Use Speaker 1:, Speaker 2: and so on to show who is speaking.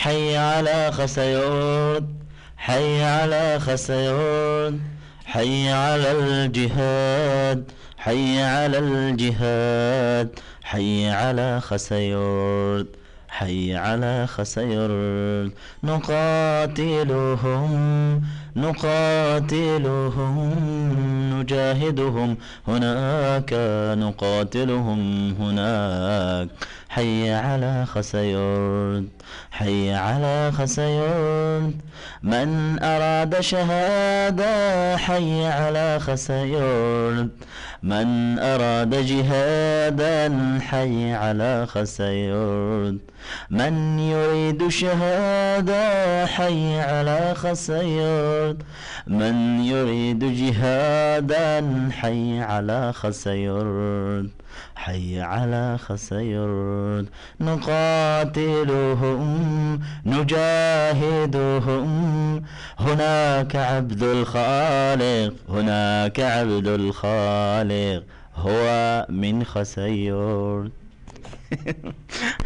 Speaker 1: حي على خسيورد، حي على خسيورد، حي على الجهاد، حي على الجهاد، حي على خسيورد، حي على خسيورد. نقاتلهم نقاتلهم نجاهدهم هناك، نقاتلهم هناك. حي على خسيورد، حي على خسيورد. من أراد شهادة حي على خسيورد، من أراد جهادا حي على خسيورد. من يريد شهادة حي على خسيورد، من يريد جهادا حي على خسيورد، حي على خسيورد. نقاتلهم نجاهدهم هناك عبد الخالق، هناك عبد الخالق هو من خسيورد.